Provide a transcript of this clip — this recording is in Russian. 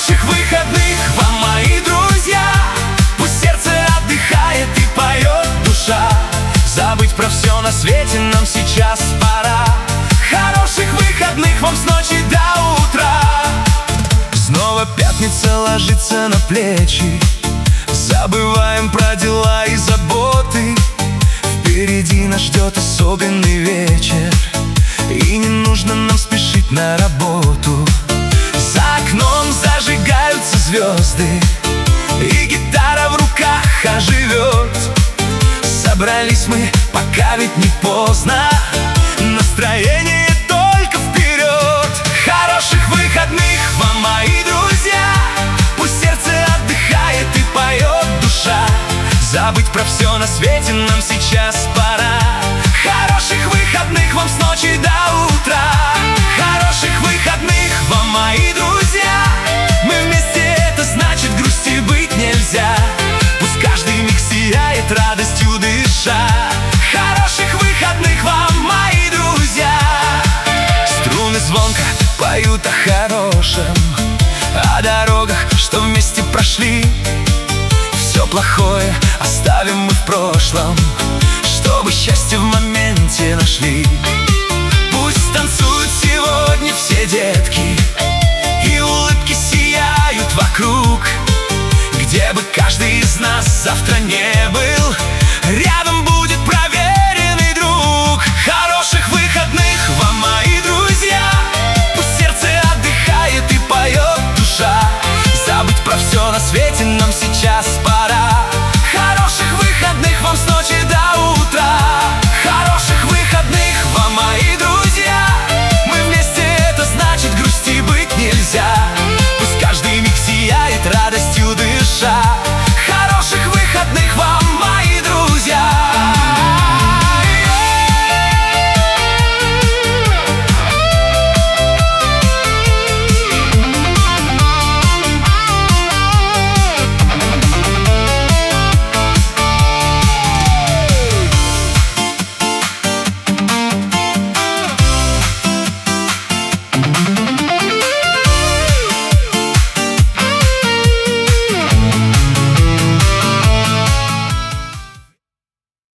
Хороших выходных вам, мои друзья. Пусть сердце отдыхает и поет душа. Забыть про все на свете нам сейчас пора. Хороших выходных вам с ночи до утра. Снова пятница ложится на плечи. Забываем про дела и заботы. Впереди нас ждет особенный вечер, и не нужно нам спешить на работу. За окном зажигаются звезды, и гитара в руках оживет. Собрались мы, пока ведь не поздно. Настроение только вперед. Хороших выходных вам, мои друзья. Пусть сердце отдыхает и поет душа. Забыть про все на свете нам сейчас пора. Хороших выходных вам с ночи до утра. Хороших выходных вам, мои друзья. Мы вместе, это значит грусти быть нельзя. Пусть каждый миг сияет радостью дыша. Хороших выходных вам, мои друзья. Струны звонко поют о хорошем, о дорогах, что вместе прошли. Все плохое оставим мы в прошлом, чтобы счастье в моменте нашли. Пусть танцуют сегодня все детки, и улыбки сияют вокруг. Где бы каждый из нас завтра не был,